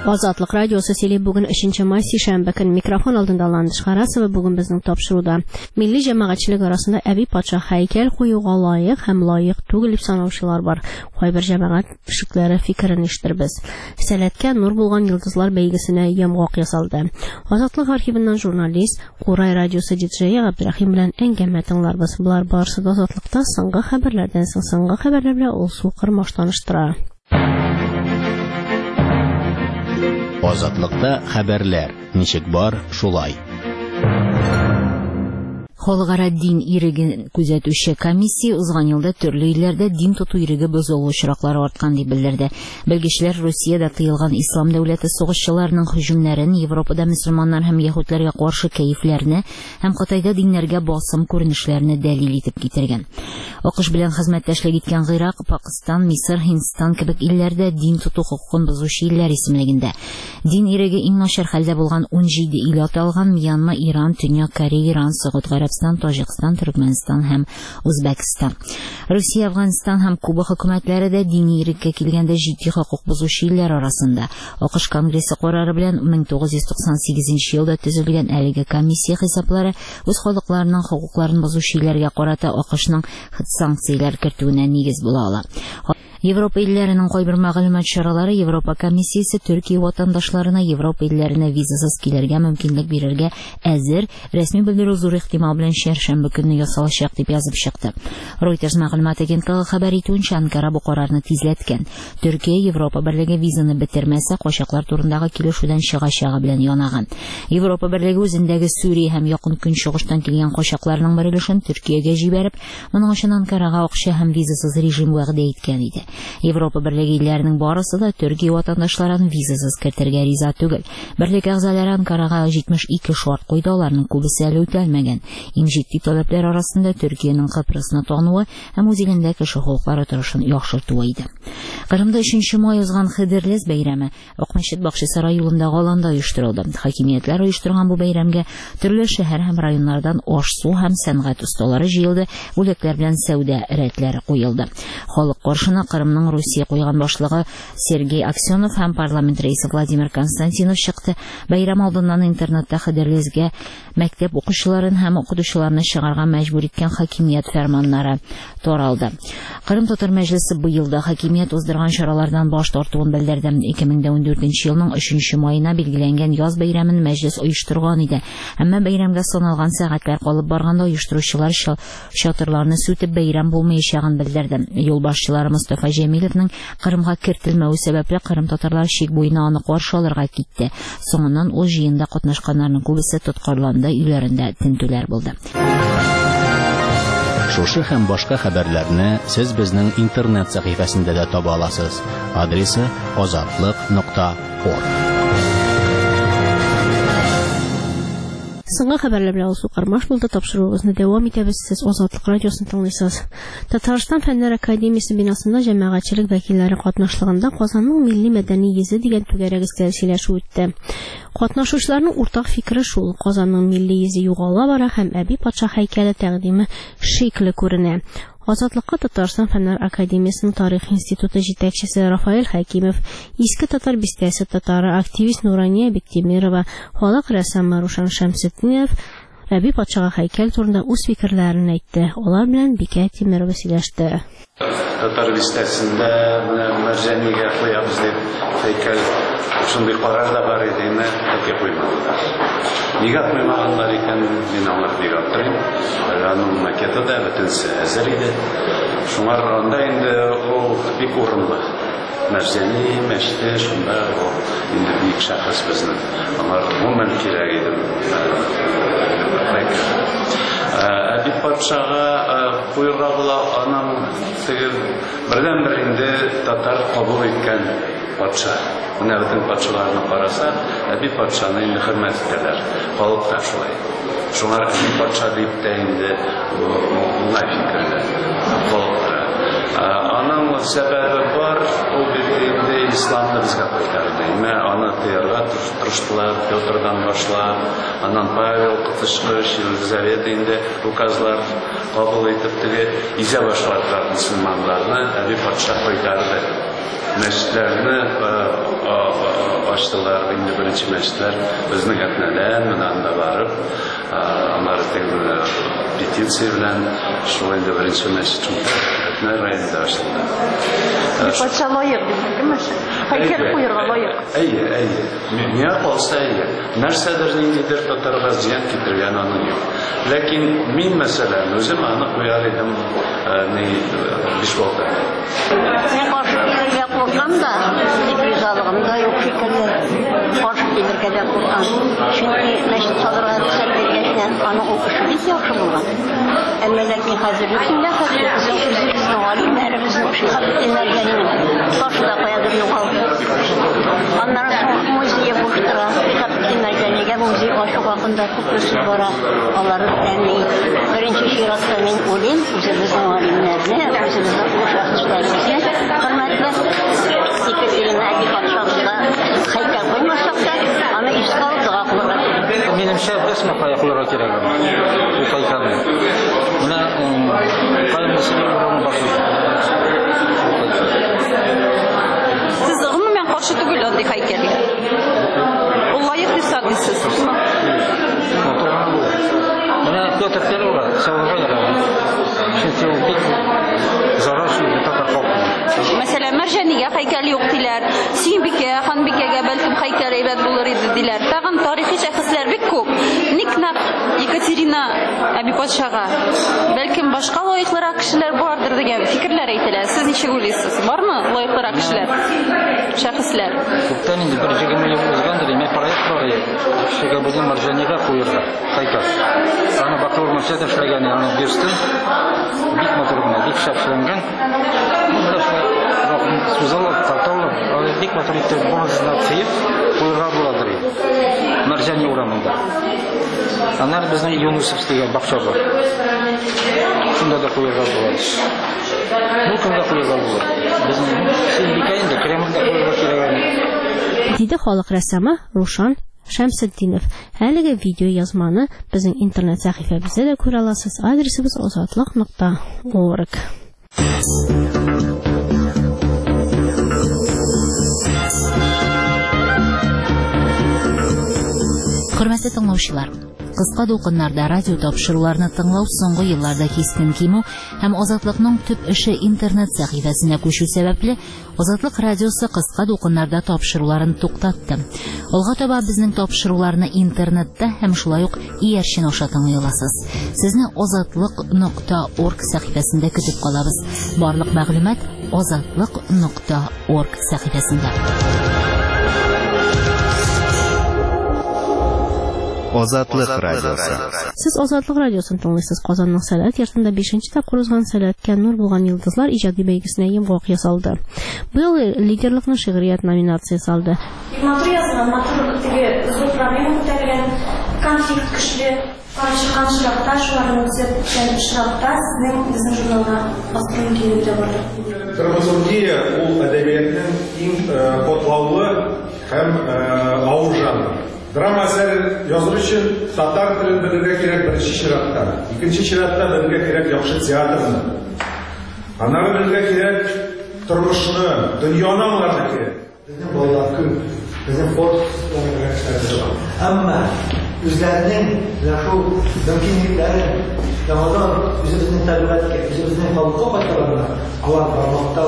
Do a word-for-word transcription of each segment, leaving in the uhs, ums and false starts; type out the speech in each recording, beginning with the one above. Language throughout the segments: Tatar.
Азатлык радиосы сөйли бүген өченче май шәмбе көн микрофон алдында Ландыш Харасова бүген безнең тапшыруда. Милли җәмәгатьчелек арасында Әби патша һәйкәл куюга лаек һәм лаек түгел дип санаучылар бар. Кайбер җәмәгать кешеләре фикерен ишеттербез. Сәләткә нур булган йолдызлар бәйгесенә ямгак ясалды. Азатлык архивыннан журналист, Курай радиосы диджее Габдрахим белән әңгәмә тыңларбыз. Булар барысы да азатлыкта соңгы хәбәрләрдән соң соңгы хәбәрләр белән ул сукыр маштаныштыра. Азатлыкта хәбәрләр. Ничек бар, шулай. Халыкара дин иреген күзәтүче комиссия узган елда төрле илләрдә дин тоту иреге бозылу очраклары арткан дип белдерде. Белгечләр Русиядә тыелган ислам дәүләте сугышчыларының һөҗүмнәрен, Европада мөселманнар һәм яһүдләргә каршы кәефләрне һәм Кытайда диннәргә басым күренешләрне дәлил итеп китергән. АКШ белән хезмәттәшлек иткән Гыйрак, Пакистан, Мисыр, Һиндстан кебек илләрдә дин тоту хукукын бозучы илләр исемлегендә. Дин иреге иң начар хәлдә булган ун җиде ил аталган: Мьянма, Иран, Төньяк Корея, Иран, Сауд Арабстан, Таҗикстан, Төркмәнстан һәм Үзбәкстан. Русия, Афганистан һәм Куба хөкүмәтләре дә дини иреккә килгәндә җитди хокук бозучы илләр арасында. АКШ Конгрессы карары белән мең тугыз йөз туксан сигезенче елда төзелгән әлеге комиссия хисаплары үз халыкларының хокукларын бозучы илләргә карата АКШның санкцияләр кертүенә нигез була ала. Европа илләренең кайбер мәгълүмат чаралары Европа комиссиясе Төркия ватандашларына Европа илләренә визасыз килергә мөмкинлек бирергә әзер, рәсми белдерү зур ихтимал белән чәршәмбе көнне ясалачак дип язып чыкты. Reuters мәгълүмат агентлыгы хәбәр итүенчә, Анкара бу карарны тизләткән. Төркия Европа берлеге визаны бетермәсә, качаклар турындагы килешүдән чыгачагы белән янаган. Европа берлеге үзендәге Сүрия һәм Якын Көнчыгыштан килгән качакларның бер өлешен Төркиягә җибәреп, моның өчен Анкарага акча һәм визасыз режим вәгъдә иткән иде. Европа берлеге илләренең барысы да Төркия ватандашларын визасыз кертергә риза түгел. Берлек әгъзалары Анкарага җитмеш ике шарт куйды, аларның күбесе әле үтәлмәгән. Иң җитди таләпләр арасында Төркиянең Кыпрысны тануы һәм үзегендә кеше хокуклары торышын яхшыртуы иде. Кырымда өченче май узган Хидрлес бәйрәме Акмәчет Бакчысы районындагы аланда оештырылды. Хакимиятләр оештырган бу бәйрәмгә төрле шәһәр һәм районнардан аш-су һәм сәнгать осталары җыелды, бүләкләр белән сәүдә рәтләре куелды. Халык каршына Кырымның Русия куйган башлыгы Сергей Аксенов һәм парламент рәисе Владимир Константинов чыкты. Бәйрәм алдыннан интернетта Хидрлесгә мәктәп укучыларын һәм укытучыларны чыгарга мәҗбүр иткән хакимият фәрманнары таралды. Кырым Татар мәҗлесе быел да хакимият уздырган чаралардан баш тартуын белдерде. ике мең ундүртенче елның өченче майына билгеләнгән яз бәйрәмен мәҗлес оештырган иде. Әмма бәйрәмгә саналган сәгатьләр калып барганда оештыручылар чатырларны сүтеп бәйрәм булмаячагын белдерде. Юлбашчылары Мустафа Җәмилевнең Кырымга кертелмәүе сәбәпле Кырым татарлар чик буена аны каршы алырга китте. Соңыннан ул җыенда катнашканнарның күбесе тоткарланды, үйләрендә тентүләр булды. Шушы һәм башка хәбәрләрне сез безнең интернет сәхифәсендә дә таба аласыз. Адресы азатлык нокта орг. Соңгы хәбәрләр белән ул кармаш булды. Тапшыруыбызны дәвам итәбез. Сез Азатлык радиосын тыңлыйсыз. Татарстан Фәннәр академиясе бинасында җәмәгатьчелек вәкилләре катнашлыгында Казанның милли мәдәни йөзе дигән түгәрәк сөйләшү үтте. Катнашучыларның уртак фикере шул: Казанның милли йөзе югала бара һәм Әби патша һәйкәле тәкъдиме шикле күренә. Азатлыкка Татарстан Фәннәр академиясының тарих институты җитәкчесе Рафаэль Хәкимов, Иске татар бистәсе татары активист Нурания Бектимирова, халык рәссамы Рушан Шәмсетдинов Әби патшага һәйкәл турында үз фикерләрен әйтте. Алар белән Бикә Тимерова сөйләште. Татар бистәсендә мәрҗәнигә куябыз дип һәйкәл шундый карар да бар иде, әмма һәйкәл куймадылар. Нигә куймаганнар икән, мин аңлап бик аптырыйм. Аның макеты да бөтенсе әзер иде. Шуңар анда инде ул бик урынлы. Мәрҗәни мәчете шунда инде бик шәхес безнең. Алар гомумән кирәк иде. Әби патшага куйырга була, аның бердән-бер инде татар кабул иткән патша. Менә бөтен патшаларны караса, Әби патшаны инде хөрмәт итәләр. Халык та шулай. Шуңар Әби патша дип тә инде уңай фикерле. Аның сәбәбе бар, ул инде исламны безгә кайтарды. Менә аны тыярга тырыштылар, Петрдан башлап, аннан Павел Кытышкыч, Елизавета инде указлар кабул итеп теге изә башлады мөселманнарны Әби патша кайтарды. Мәчетләрне ачтылар, инде беренче мәчетләр безнең әтнәдән менән дә барып, алар тегеле петиция белән шул инде беренче мәчет Әтнә районында ачылды. Патша лайык димәкме? Һәйкәл куярга лайык. Әйе, әйе. Миңа калса әйе. Нәрсәдер ниндидер татарга зыян китергән аны юк. Ләкин мин мәсәлән үзем аны куяр идем ни биш вакыт. Мен каршы килергә куркам да, ризалыгым да юк шикелле. Каршы килергә дә куркам. Чөнки мәчет салырга рөхсәт биргәннән аны укышы бик яхшы булган. Әмма ләкин хәзерге көндә хәзер безнең үзебезнең галимнәребезнең шихабетиннәр янына каршыда куядыр югалды. Аннан соң музей буштыра, шихабетиннәр янына музей ачу хакында күп сүз бара. Алар әни беренче чиратта мин уйлыйм, үзебезнең галимнәрне, үзебезнең шәхесләрне хөрмәтләп, Екатерина патшабызга һәйкәл куймасак та, аны искә алып дога кылырга кирәк. Минемчә, безне каякылырга кирәк. Бу һәйкәлне. Менә кайнысы урамы бар. Сез гомумән каршы түгел андый һәйкәлгә. Ул лаек дип саныйсыз. Менә Петр Первый савыга яраган. Чөнки ул бик зарарчы татар халкы. Мәсәлән, Мәрҗәнигә һәйкәл юк диләр. Сөембикә, Ханбикәгә бәлкем һәйкәл әйбәт булыр иде диләр. Тагын тарихи шәхесләр бик күп. Ник нәкъ Екатерина әби патшага, бәлкем башка лаеклырак кешеләр бардыр дигән фикерләр әйтелә. Сез ничек уйлыйсыз? Бармы лаеклырак кешеләр? Шәхесләр. Күптән инде бер җигерме ел узган диме проект бар иде. Шуга безнең Мәрҗәнигә куярга һәйкәл. Аны Бакыр мәчете эшләгән, аны бирсен. Бик матур гына, бик шәфләнгән. Сүзалып, карталып, аны бик матур итеп бонусына тиеп, куярга буладыр. Мәрҗәни урамында. Аннан безнең Юнусов дигән бакча бар. Шунда да куярга була. Бу кемгә куярга була? Безнең Сөембикә инде Кремльдә куярга кирәк. Диде халык рәссамы Рушан Шәмсетдинов. Әлеге видео язманы безнең интернет сәхифәбездә дә күрә аласыз. Адресыбыз озатлык нокта орг. Хөрмәтле тыңлаучылар, кыска дулкыннарда радио тапшыруларны тыңлау соңгы елларда кискен кимү һәм Азатлыкның төп эше интернет сәхифәсенә күчү сәбәпле Азатлык радиосы кыска дулкыннарда тапшыруларын туктатты. Алга таба безнең тапшыруларны интернетта һәм шулай ук иярчен аша тыңлый аласыз. Сезне озатлык нокта орг сәхифәсендә көтеп калабыз. Барлык мәгълүмат озатлык нокта орг сәхифәсендә. Азатлык радиосы. Сез Азатлык радиосын тыңлыйсыз. Казанның Сәләт йортында бишенче тапкыр узган Сәләткә нур булган йолдызлар иҗади бәйгесенә йомгак ясалды. Быел лидерлыкны шигърият номинациясе алды. Матур язган, матур теге зур проблема күтәргән, конфликт көчле, каршы канчылыкта, шуларның үзәк шарапта сезнең безнең журналга баскан килүдә бар. Драматургия ул әдәбиятның иң катлаулы һәм авыр жанры. Драма әсәре языр өчен татар телен белергә кирәк беренче чиратта. Икенче чиратта белергә кирәк яхшы театрны. Аннары белергә кирәк тормышны, дөньяны аңларга кирәк. Безнең балалар күп, безнең фотосы. Әмма үзләренең шул мөмкинлекләрен яңадан үзебезнең табигатькә, үзебезнең халыкка кайтарырга, алар бармакта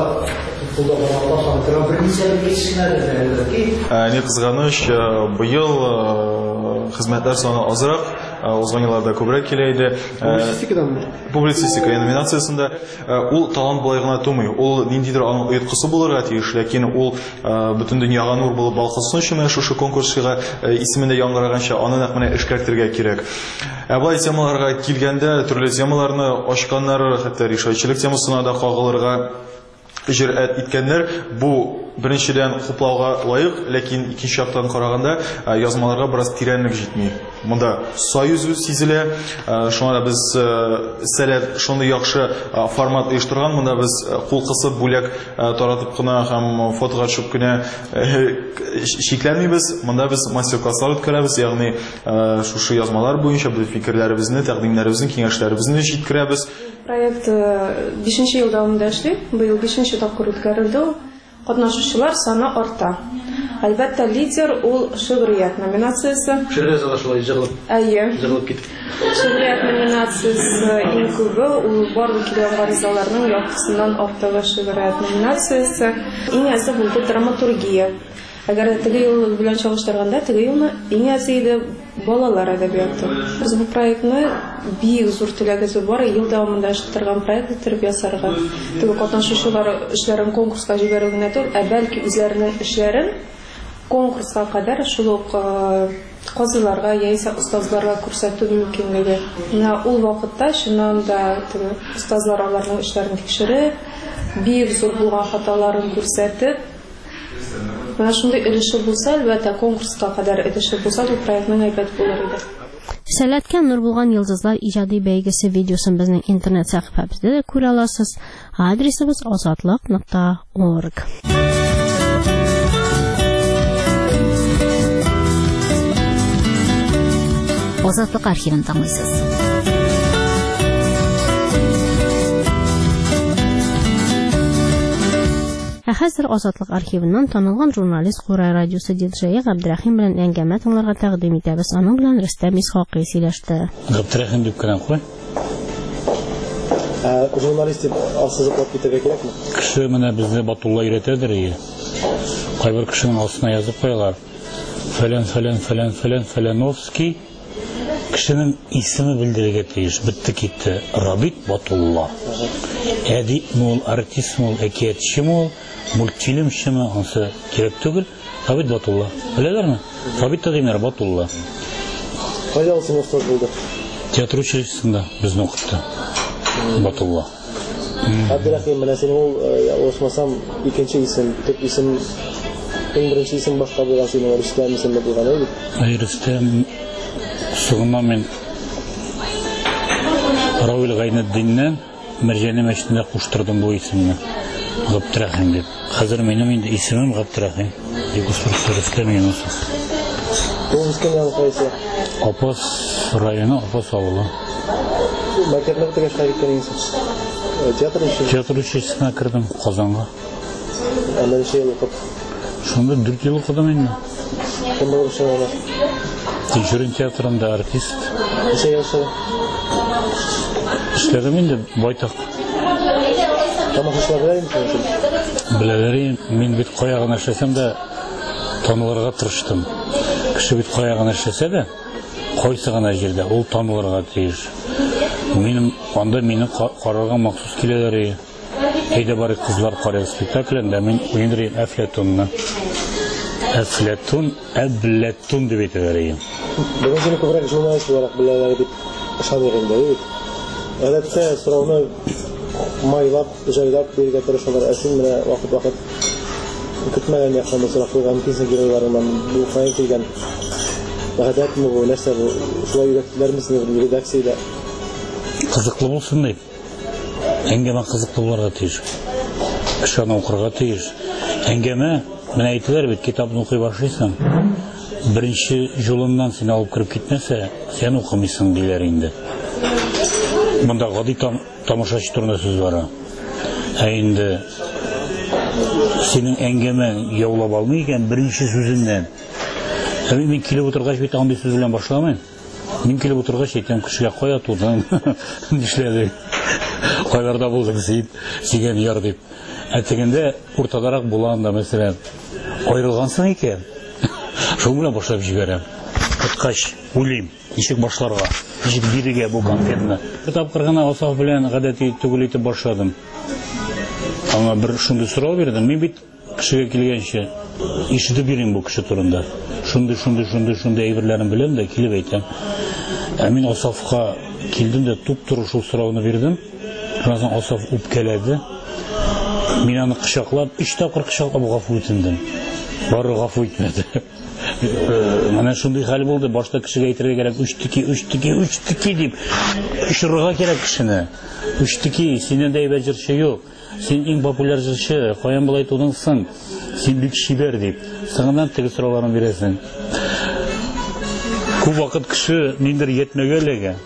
Не кызганыч, быел хезмәтләр саны азрак, узган елларда күбрәк килә иде. Публицистика номинациясендә ул талант булай гына тумый. Ул ниндидер аның ояткысы булырга тиеш, ләкин ул бөтен дөньяга нур булып балкысын өчен шушы конкурска исемендә яңгыраганча аны нәкъ менә эшкәртергә кирәк. Ә бу темаларга килгәндә төрле темаларны ачканнар, хәтта решаучылык темасына да кагылырга җөрьәт иткәннәр. Бу беренчедән хуплауга лаек, ләкин икенче яктан караганда язмаларга бераз тирәнлек җитми. Монда союз сизелә. Шуңа да без Сәләт шундый яхшы формат оештырган. Монда без кул кысып бүләк таратып кына һәм фотога төшеп кенә шикләнмибез. Монда без мастер-класслар үткәрәбез, ягъни шушы язмалар буенча без фикерләребезне, тәкъдимнәребезне, киңәшләребезне җиткерәбез. Проект бишенче ел дәвамында эшли. Быел бишенче тапкыр үткәрелде. Катнашучылар саны арта. Әлбәттә, лидер ул шигърият номинациясе. Шигърият шулай җырлап. Әйе. Җырлап китеп. Шигърият номинациясе иң күбе ул барлык килгән гаризаларның яртысыннан артыгы шигърият номинациясе. Иң әзе булды драматургия. Әгәр теге ел белән чагыштырганда, теге елны иң әзе иде балалар әдәбияты. Без бу проектны бик зур теләгебез бар, ел дәвамында эшләтергән проект итеп ясарга. Теге катнашучылар эшләрен конкурска җибәрү генә түгел, ә бәлки үзләренең эшләрен конкурска кадәр шул ук казыларга яисә устазларга күрсәтү мөмкинлеге. Менә ул вакытта чыннан да теге устазлар аларның эшләрен тикшереп, бик зур булган хаталарын күрсәтеп, менә шундый өлеше булса, әлбәттә конкурска кадәр өлеше булса, бу проектның әйбәт булыр иде. Сәләткә нур булган йолдызлар иҗади бәйгесе видеосын безнең интернет сәхифәбездә дә күрә аласыз. Адресыбыз азатлык нокта орг. Азатлык архивын тыңлыйсыз. Ә хәзер Азатлык архивыннан танылган журналист Курай радиосы диджее Габдрахим белән әңгәмә тыңларга тәкъдим итәбез. Аның белән Рөстәм Исхакый сөйләште. Габдрахим дип кенә куй. Ә журналист дип ассызыклап китәргә кирәкме? Кеше менә безне Батулла өйрәтәдер иде. Кайбер кешенең астына язып куялар. Фәлән, фәлән, фәлән, фәлән, Фәләновский. Кешенең исеме белдерергә тиеш. Битте китте. Рабит Батулла. Әдип мул, артист мул, әкиятчы мул, мультфильмчымы, ансы кирәк түгел. Рабит Батулла. Беләләрме? Рабит Тадимир Батулла. Кайда ул устаз булды? Театр училищесында безне укытты. Батулла. Абдрахим менә синең ул осмасам икенче исем, төп исем, иң беренче исем башка булган синең Рөстәм исеме булган иде. Ай Рөстәм сугыннан мен Равил Гайнетдиннән Мәрҗәнә мәчетендә куштырдым бу исемне. Габдрахим дип. Хәзер минем инде исемем Габдрахим. Регистрация Рөстәм Юнусов. Томскидан кайсы? Апас районы, Апас авылы. Мәктәпне бетергәч кайткан инсез. Театр училищесына. Театр училищесына кирдем Казанга. Анда ничә ел укып? Шунда дүрт ел укыдым инде. Кем булып эшләгән? Тинчурин театрында артист. Ничә ел эшләгән? Эшләдем инде байтак. Тамашачылар белән эшләдем. Беләләр, мин бит кая гына эшләсәм дә танылырга тырыштым. Кеше бит кая гына эшләсә дә, кайсы гына җирдә ул танылырга тиеш. Минем анда мине карарга махсус киләләр. Әйдә бары кызлар карар спектаклендә мин уйнарым Әфләтунны. Әфләтун, Әбләтун дип әйтәләр. Бүген сине күбрәк журналист буларак беләләр дип ышаныр инде. Әлбәттә, сорауны майлап, җайлап бирергә тырышалар. Әсин менә вакыт-вакыт көтмәгән яктан сорап куйган мөмкин геройларыннан бу кайын килгән. Гадәтме бу, нәрсә бу? Шулай йөрәкләрме синең редакциядә? Кызыклы булсын дип. Әңгәмә кызыклы булырга тиеш. Ышана укырга тиеш. Әңгәмә, менә әйтәләр бит, китапны укый башлыйсың. Беренче жолыннан син алып кирип китмәсә, син укымыйсың диләр инде. Монда гади там тамашачы турында сүз бара. Ә инде синең әңгәмәң яулап алмый икән беренче сүзеннән. Ә мин килеп утыргач бит андый сүз белән башламыйм. Мин килеп утыргач әйтәм кешегә кая тудың, нишләдең, кайларда булдың син, сигән яр дип. Ә тегендә уртадарак булган да, мәсәлән, аерылгансың икән. Шул белән башлап җибәрәм. Кыткач уйлыйм, ничек башларга, ничек бирергә бу конкретны. Тапкыр гына Асаф белән гадәти түгел итеп башладым. Аңа бер шундый сорау бирдем. Мин бит кешегә килгәнчә ишетеп йөрим бу кеше турында. Шундый, шундый, шундый, шундый әйберләрен беләм дә килеп әйтәм. Ә мин Асафка килдем дә туп-туры шул сорауны бирдем. Шуннан соң Асаф үпкәләде. Мин аны кочаклап, өч тапкыр кочаклап гафу үтендем. Бары гафу итмәде. Менә шундый хәл булды. Башта кешегә әйтергә кирәк, үч тики, үч тики, үч тики дип. Ишырга кирәк кешене. Үч тики, синең дә әйбәт җырчы юк. Син иң популяр җырчы, каян болай тудың соң? Син бик шибәр дип. Соңыннан теге сорауларны бирәсең. Күп вакыт кеше ниндер йетмәгәләгә.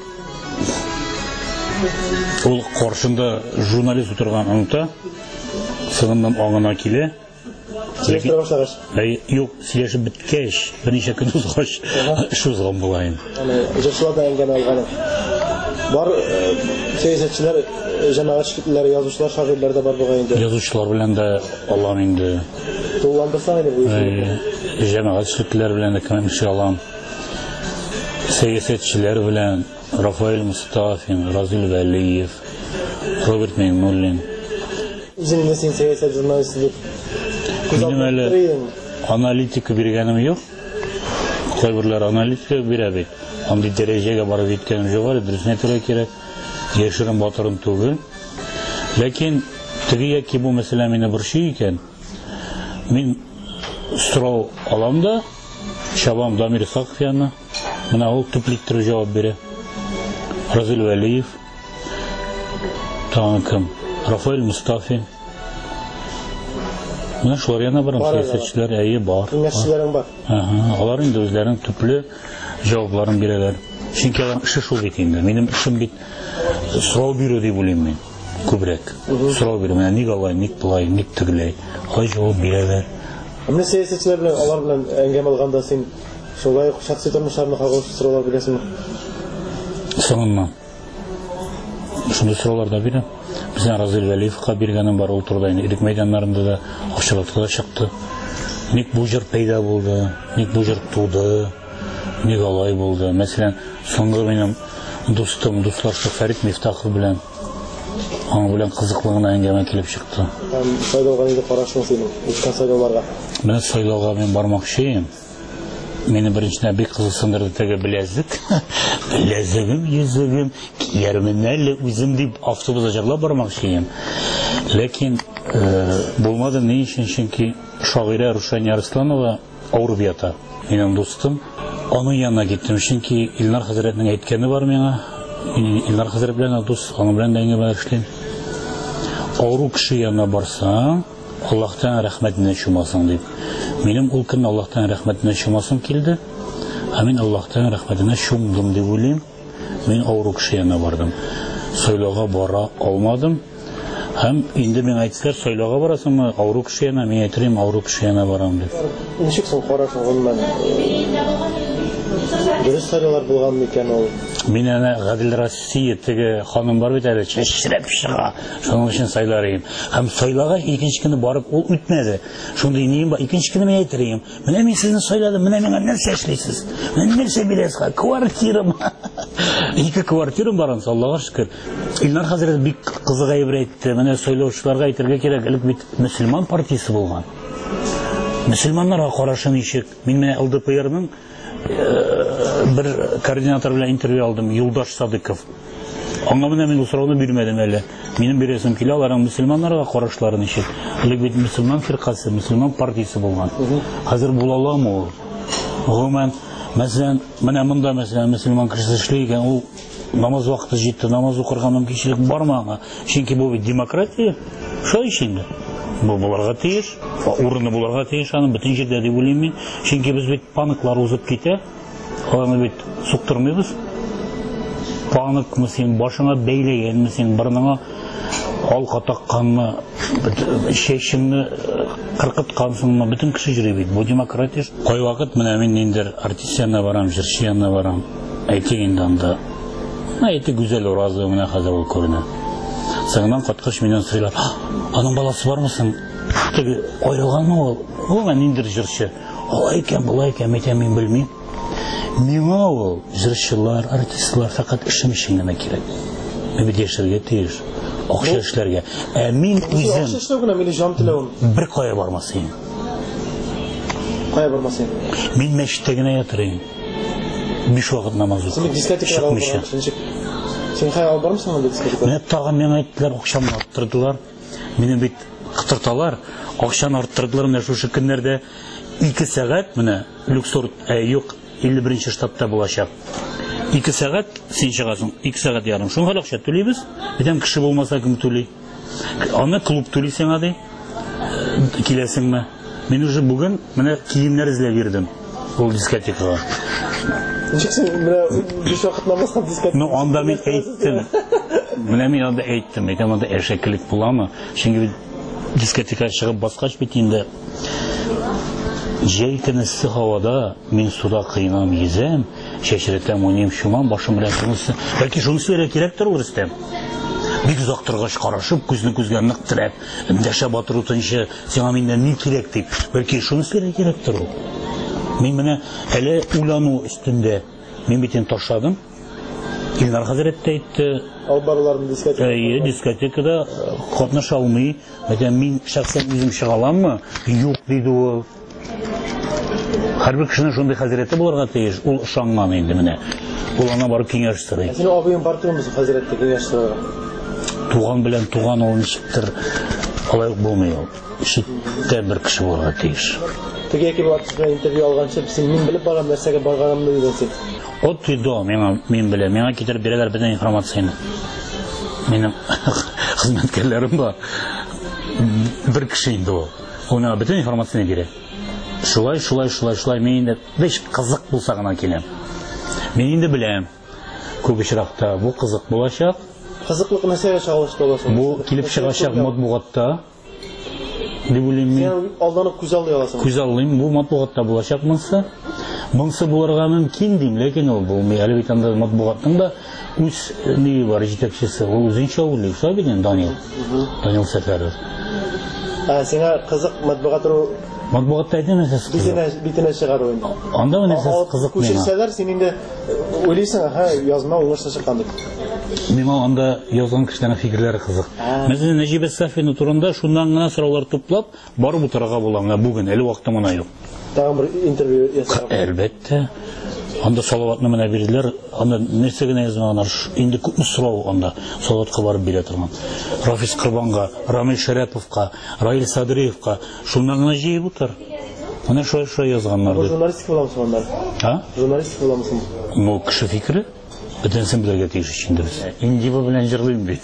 Ул каршында журналист утырган аңта, соңыннан аңына килә. Сөйлештіре башлагаш? Юк, сөйлешіп біткәш, бірнеше күн узгач, эш узган булайын. Жырчылардан әңгәмә алганы. Бар сәясәтчеләр, җәмәгать эшлеклеләре, язучылар, шагыйрьләр дә бар булган инде. Язучылар белән дә Аллам инде. Тулландырсаң иде бу эшне. Җәмәгать эшлеклеләр белән дә кем эш алам. Сәясәтчеләр белән Рафаэль Мустафин, Разил Вәлиев, Роберт Мейнуллин. Үзеңне син сәясәт журналисты дип Минем әле аналитика биргәнем юк. Кайберләр аналитика бирә бит. Андый дәрәҗәгә барып җиткәнем юк, дөресен әйтергә кирәк. Яшерен батырым түгел. Ләкин теге яки бу мәсьәлә мине борчый икән. Мин сорау алам да, Шабам Дамир Исаков янына. Менә ул төпликтер җавап бирә. Разил Вәлиев, Танкым, Рафаэль Мустафин. Менә шулар янына барам, сәясәтчеләр әйе бар. Киңәшчеләрең бар. Алар инде үзләренең төпле җавапларын бирәләр. Чөнки алар эше шул бит инде. Минем эшем бит сорау бирү дип уйлыйм мин. Күбрәк. Сорау бирү. Менә ник алай, ник булай, ник тегеләй. Алай җавап бирәләр. Менә сәясәтчеләр белән, алар белән әңгәмә алганда син шулай шәхси тормышларны кагылышлы сораулар бирәсеңме? Соңыннан. Шундай сораулар да бирәм. Безнең Разил Вәлиевка биргәнем бар, ул турыда инде ирек мәйданнарында да акчалатка да чыкты. Ник бу җыр пәйда булды? Ник бу җыр туды? Ник алай булды? Мәсәлән, соңгы минем дустым, дуслаштык Фәрит Мифтахов белән аның белән кызыклы гына әңгәмә килеп чыкты. Һәм сайлауга инде карашың синең, үткән сайлауларга. Менә сайлауга мин бармакчы идем. Мине беренчедән бик кызыксындырды теге беләзек. Беләзегем, йөзегем, киярмен әле үзем дип автобуста җырлап бармакчы идем. Ләкин булмады ни өчен? Чөнки шагыйрә Рушания Арсланова авырып ята. Минем дустым. Аның янына киттем, чөнки Илнар хәзрәтнең әйткәне бар миңа. Илнар хәзрәт белән дус, аның белән дә әңгәмә эшлим. Авыру кеше янына барсаң, Аллаһтан рәхмәтенә чумасың дип. Минем ул көн Аллаһтан рәхмәтенә чумасым килде. Һәм мин Аллаһтан рәхмәтенә чумдым дип уйлыйм. Мин авыру кеше янына бардым. Сайлауга бара алмадым. Һәм инде миңа әйтсәләр, сайлауга барасыңмы, авыру кеше янына, мин әйтәм, авыру кеше янына барам дип. Ничек соң карашың гомумән? Дөрес сайлаулар булган микән ул? Мин әнә Гадел Россия теге ханым бар бит әле, чәчрәп чыга. Шуның өчен сайлар идем. Һәм сайлауга икенче көне барып ул үтмәде. Шундый нем бар, икенче көне мин әйтәм. Менә мин сезне сайладым, менә миңа нәрсә эшлисез? Менә нәрсә бирәсез? Квартирам. Ике квартирам бар, Аллаһка шөкер. Илнар хәзрәт бик кызык әйбер әйтте. Менә сайлаучыларга әйтергә кирәк, элек бит мөселман партиясе булган. Мөселманнарга карашы ничек? Мин менә Л Д П Р'ның bir koordinator белән интервью алдым, Юлдаш Садыков. Аңа менә мин сорауны бирмәдем әле. Минем бирәсем килә, аларның мөселманнарга карашлары ничек? Элек бит мөселман фиркасы, мөселман партиясе булган. Хәзер була аламы ул? Гомумән, мәсәлән, менә монда мәсәлән мөселман кешесе эшли икән, ул намаз вакыты җитте, намаз укырга мөмкинлек бармы аңа? Чөнки бу бит демократия. Шул өчен бу буларга тиеш, урыны буларга тиеш аның бөтен җирдә дип уйлыйм мин. Чөнки без бит паныклар узып китә. Аларны бит суктырмыйбыз. Паныкмы син башыңа бәйләгәнме син, борыныңа алка такканмы, чәчеңне кыркыткансыңмы, бөтен кеше йөри бит. Бу демократия. Кай вакыт менә мин инде артист янына барам, җырчы янына барам. Әйтик инде анда. Әйтик гүзәл уразы менә хәзер ул күренә. Сыңнан каткыш миннән сыйлар. Аның баласы бармысың? Теге аерылганмы ул? Ул мен инде җырчы. Алай икән, булай икән, мин белмим. Миңа ул җырчылар, артистлар фақат эшем өчен генә кирәк. Мин бит яшәргә тиеш, акча эшләргә. Ә мин үзем акча эшләү генә мине җан теләвем. Бер кая бармасын. Кая бармасын? Мин мәчеттә генә ятырым. Биш вакыт намаз укыйм. Син дискотекага бармыйсың. Син кая бармыйсың монда дискотекага? Менә тагын миңа әйттеләр, акчамны арттырдылар. Мине бит кытырталар. Акчаны арттырдылар менә шушы көннәрдә ике сәгать менә Люксор, ә юк, илле беренче штатта булачак. ике сәгать син чыгасың, ике сәгать ярым. Шуңа акча түлибез. Бидән кеше булмаса кем түли? Аны клуб түли сиңа ди. Киләсеңме? Мин уже бүген менә киемнәр эзләп бирдем. Ул дискотекага. Ничек син менә биш вакыт намаздан дискотека? Ну, анда мин әйттем. Менә мин анда әйттем. Әйтәм, анда әшәкелек буламы? Чөнки дискотека шығып басқач бит инде. Жай көнесі һавада мин суда кыйнам езем, шешретем ойнайм шумам, башым белән шунысы. Бәлки шунысы да кирәктер ул Рөстәм. Бик озак торгач карашып, күзне күзгә нык терәп, эндәшә батыр утынчы, сиңа миннән ни кирәк дип. Бәлки шунысы да кирәктер ул. Мин менә әле уйлану өстендә мин битен ташладым. Илнар хәзрәт тә әйтте, албарларны дискотека. Әйе, дискотекада катнаша алмый. Әйтәм, мин шәхсән үзем чыга аламмы? Юк диде ул. Һәрбер кешенең шундый хәзрәте булырга тиеш. Ул ышанган инде менә. Ул ана барып киңәш сорый. Син абыйың бар түгелме хәзрәткә киңәш сорарга? Туган белән туган ул ничектер алай булмый ул. Читтә бер кеше булырга тиеш. Теге яки бу артистка интервью алганчы, син мин белеп барган нәрсәгә барганымны дидең. От тойды, миңа мин беләм, миңа китереп бирәләр бөтен информацияны. Минем хезмәткәрләрем бар. Бер кеше инде ул. Уна бөтен информацияны бирә. Шулай, шулай, шулай, шулай, мин инде беш кызык булса гына киләм. Мин инде беләм. Күп очракта бу кызык булачак. Кызыклык нәрсәгә чагылышты буласың? Бу килеп чыгачак матбугатта. Дип уйлыйм мин. Син алданып күз алды аласың. Күз алдым, бу матбугатта булачак монсы. Монсы булырга мөмкин дим, ләкин ул булмый. Әле бит анда матбугатның да үз ни бар җитәкчесе, ул үзенчә уйлый, сабин Данил. Данил Сәфәров. А сиңа кызык матбугат матбугатта әйтәм әсәс. Битенә битенә чыгару инде. Анда менә әсәс кызык миңа. Күчерсәләр син инде уйлыйсың, ха, язма уңышлы чыккан дип. Миңа анда язган кешеләрнең фикерләре кызык. Мәсәлән, Нәҗибә Сафина турында шуннан гына сораулар туплап, барып утырырга була. Менә бүген әле вакыты гына юк. Тагын бер интервью ясаган. Әлбәттә. Анда салаватны менә бирделәр. Анда нәрсә генә язганнар. Инде күпме сорау анда салаватка барып бирә торган. Рафис Кырбанга, Рамил Шәрәповка, Раил Садриевка шуннан гына җыеп утыр. Менә шулай-шулай язганнар. Бу журналистик буламы сонда? Ha? Журналистик буламы? Бу кеше фикере. Бөтенсен белергә тиеш инде без. Инде бу белән җырлыйм бит.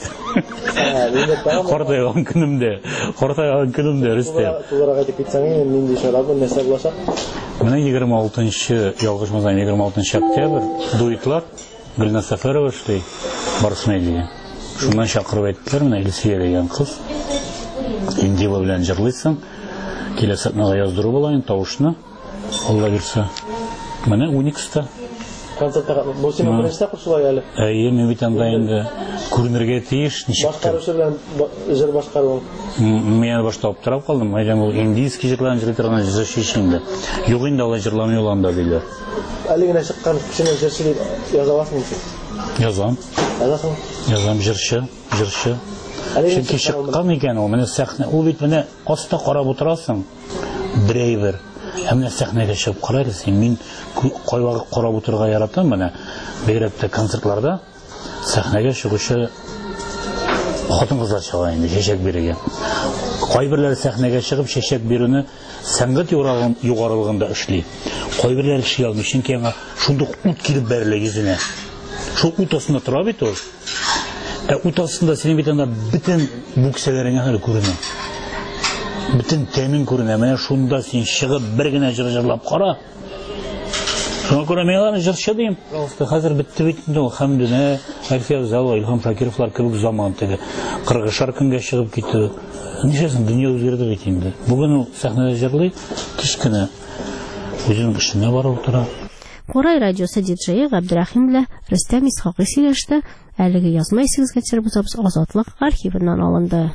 Картайган көнемдә, картайган көнемдә Рөстәм. Туларга әйтеп китсәң, мин ди шарабы нәрсә булачак? Менә егерме алтынчы, ялгышмасам, егерме алтынчы октябрь дуэтлар Гөлнар Сәфәрова эшли Барс Медиа. Шуннан чакырып әйттеләр, менә Илсия дигән кыз. Инде бу белән җырлыйсың. Киләсе атнага яздыру булайын тавышны. Алла бирсә. Менә уникста концертта бу син беренче кушылай әле. Әйе, мин бит анда инде күренергә тиеш, ничек. Башкарушы белән җыр башкару. Мен башта аптырап калдым. Әйдәм ул индийский җырларны җырлый торган җырчы инде. Юк инде алай җырламый ул анда диләр. Әле генә чыккан кешене җырчы дип яза аласың син? Язам. Язасың? Язам җырчы, җырчы. Чөнки чыккан икән ул, менә сәхнә, ул бит менә аста карап утырасың. Драйвер. Әмма сәхнәгә чыгып карарсың, мин кайвакыт карап утырырга яратам, менә бигрәк тә концертларда сәхнәгә чыгучы хатын-кызлар чыга инде чәчәк бирергә. Кайберләре сәхнәгә чыгып чәчәк бирүне сәнгать югарылыгында эшли. Кайберләре эшли алмый, чөнки аңа шундук ут килеп бәрелә йөзенә. Шул ут астында тора бит ул. Ә ут астында синең бит анда бөтен бүксәләреңә хәл күренә. Bütün temin kuruna, mene şunda sin çıkıp bir güne jır jırlap kara. Şuna göre meğlanı jırşı deyim. Hazır bitti bitmedi o hamdüne. Alfiya Zalo, İlham Şakirovlar kılık zaman tegi. Kırgışar kınga çıkıp gitti. Nişesin dünya özgürde biteyimdi. Bugün o sahnede jırlı kişkine özünün kışına var otura. Koray radyosu диджеи Габдрахим белән Рөстәм Исхакый сөйләште. Әлеге язма исегезгә төшереп узабыз Азатлык архивыннан алынды.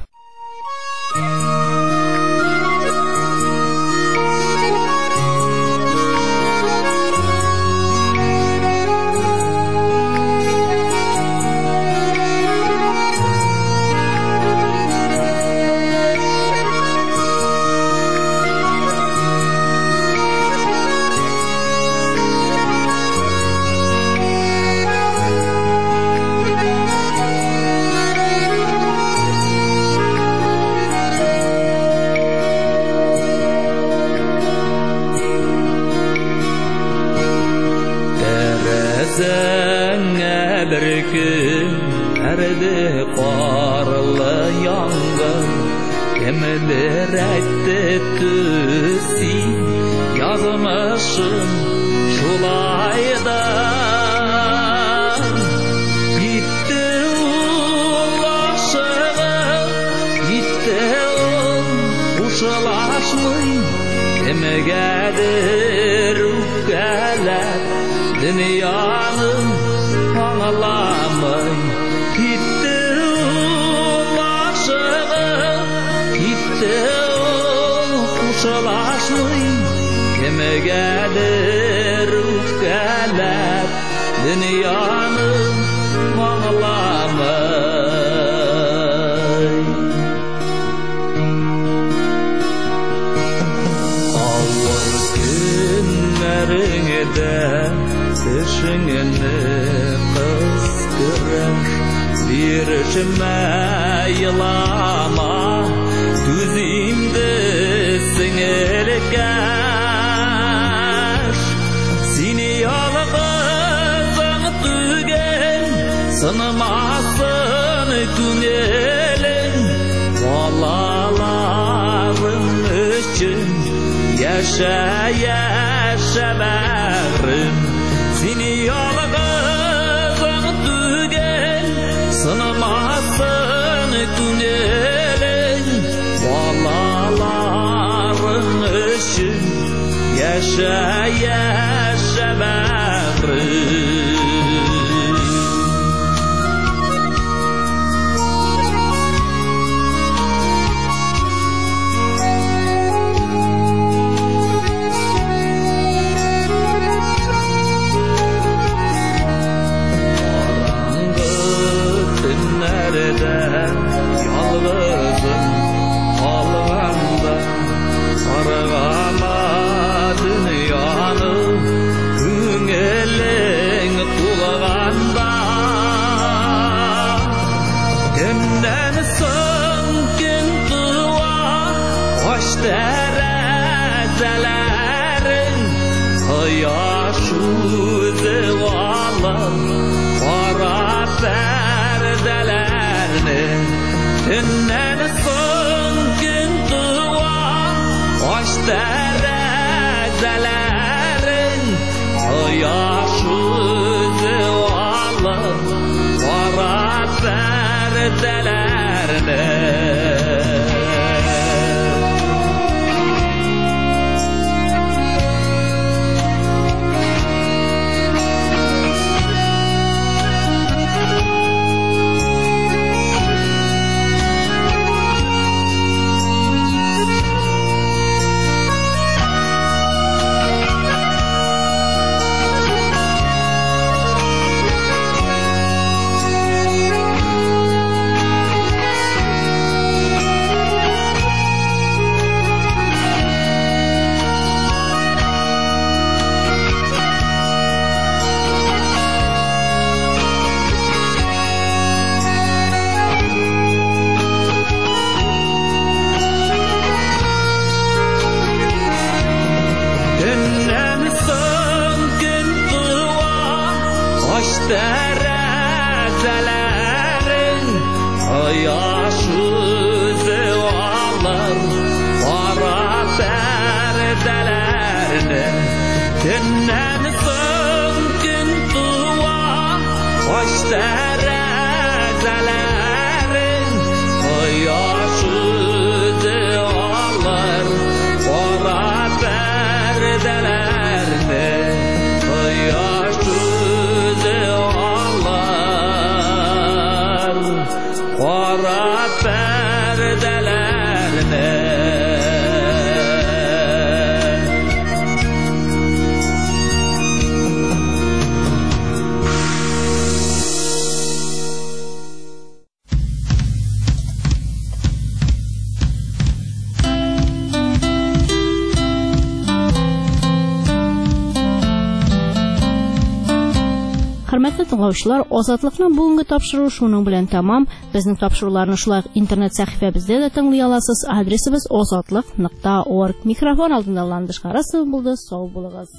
Gitti ul aşığı, gitti ul Кемеgedir ufkeler dünyanın anlamay gitti ulaşığı gitti kuşalaşmay Kemgedir ufkeler dünyanın anlamay Düşününü kıskırır Bir işime yılama Düzimde sinirkeş Seni yalğızın tügen Sınımasın tünelin Valaların için Yaşa yaşa berim Seni yalğızın tügen Sınımasın tünelin Valaların için Yaşa yaşa berim Yalğızım alğanda Arğama dünyanı Güngelen tulğanda Günden söngün tıva Hoş derecelerin Yaş yüzü alır Kara perdelerni Günden söngün tıva Hoş derecelerin Yaş yüzü alır Kara perdelerni Derecelerin Yaş yüzü alır Kara perdelerini Günden söngün tıva Hoş derecelerin Yaş yüzü alır Kara perdelerini Yaş yüzü Kara perdelerine Hörmәтле тыңлаучылар, Азатлыкның бүгенге тапшыруы шуның белән тәмам. Безнең тапшыруларны шулай интернет сәхифәбездә дә тыңлый аласыз. Адресыбыз азатлык нокта орг. Микрофон алдында Ландыш Карасов булды. Сау булыгыз.